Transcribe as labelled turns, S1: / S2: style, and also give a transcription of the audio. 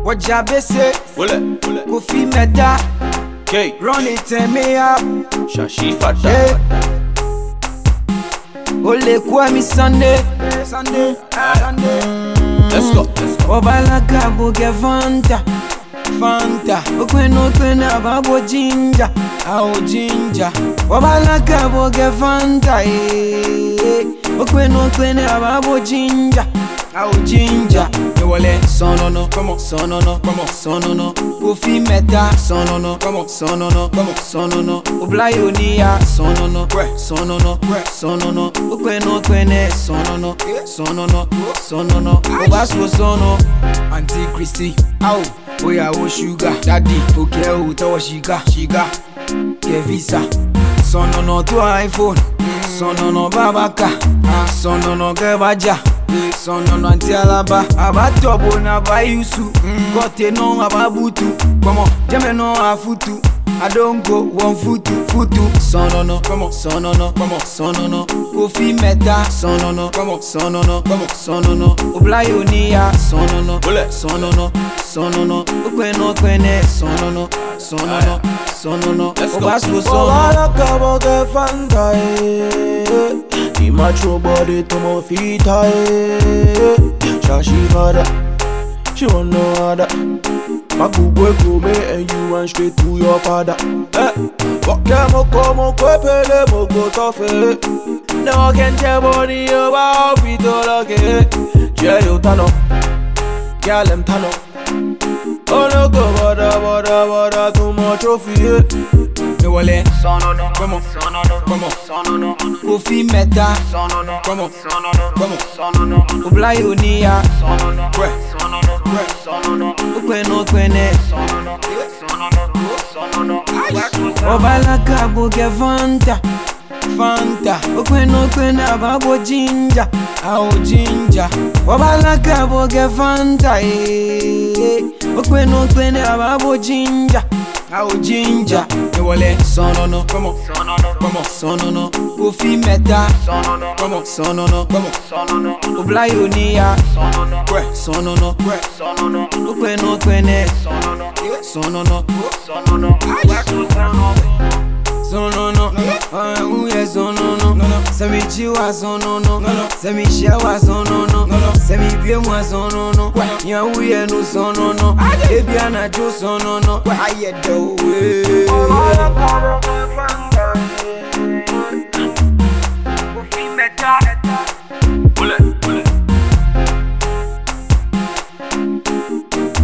S1: What Jabe say? Kofi Meda. Run it and me up.
S2: Shashi Fata.
S1: Ole Kwame Sunday.
S2: Let's go.
S1: Obala Gabo get Fanta. Okwena babo ginger. Ginger. Obala Gabo get Fanta. Okwena babo ginger. Ginger. Sonono, come on, sonono, Kofi Meda, sonono, come on, sonono, Oblayonia, sonono, Okwene, sonono, Obaso sono, Auntie Christy, Oya o sugar, Daddy, okay, Utawa shiga, Kevisa, sonono to iPhone, sonono babaka, sonono gebaja. Sonono anti alaba abatobo na bayusu kote no ababutu come on jeme no afutu I don't go one futu sonono come on sonono Kofi Meda sonono come on sonono Oblayonia sonono okwene sonono Obaso sonono
S3: Kabo ge Fanta macho body to my feet Shashi Fata. She want no other. My good boy go me and you run straight to your father. Mo pele mo go tofe. No can tell body about it all again. Jello tano, galem tano. Oh no go bada too much trophy.
S1: Sonono, come on, sonono, Kofi Meda, sonono, come on, sonono, Oblayonia, sonono, okwene, sonono, Obala Gabo get Fanta, okwene ababo ginger, ginger, Obala Gabo get Fanta, okwene ababo ginger. Ginger, sonono, come on, sonono, Kofi Meda, sonono, Oblayonia, sonono, okwene, sonono, Semi chiwa sonono, semi shawa sonono, semi biemwa sonono, ya uye no sonono, ebiana jo sonono, ayedo we. Kofi Meda.